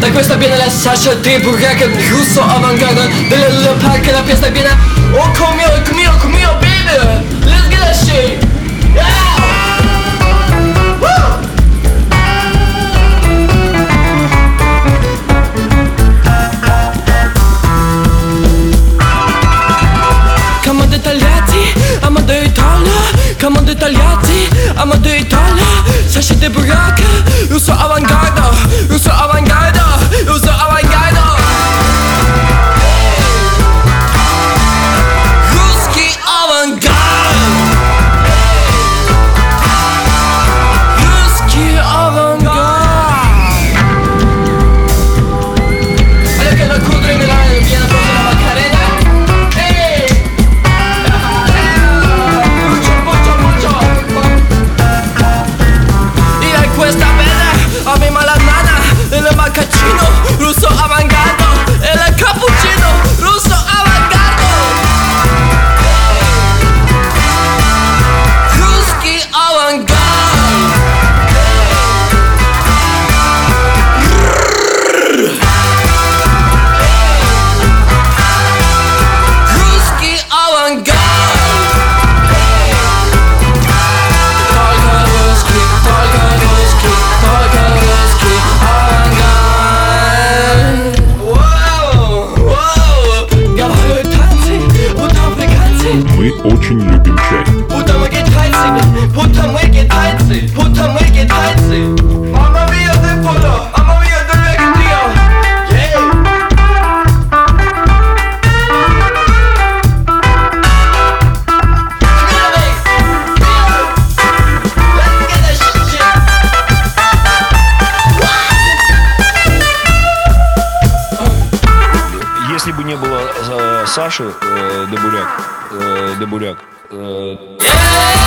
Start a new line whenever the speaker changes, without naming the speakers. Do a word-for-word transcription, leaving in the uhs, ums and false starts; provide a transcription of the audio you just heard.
Da questa viene la Sasha De Buraka, russo avanguarda, della parca la fiesta viene. Oh come on, come on, come on, baby, let's get that shit. Yeah. Woo. Comando tagliati, amando Italia, comando tagliati, amando Italia, Sasha De Buraka, russo avanguarda, russo avanguarda, russo avanguarda. Ruski avanguarda, ruski avanguarda. Allora che la curva in Milano viene a prendere la Macarena. Questa bella aveva la nana e il maccacino russo avanguardo e il cappuccino russo avanguardo. Ruski avanguardo. Ruski avanguardo.
Мы очень любим чай.
Mamma mia del pollo, mamma mia del vecchio. Yeah. Let's get that shit.
Если бы не было э, Саши э, Де Буряк, э, Де Буряк, э,
Yeah.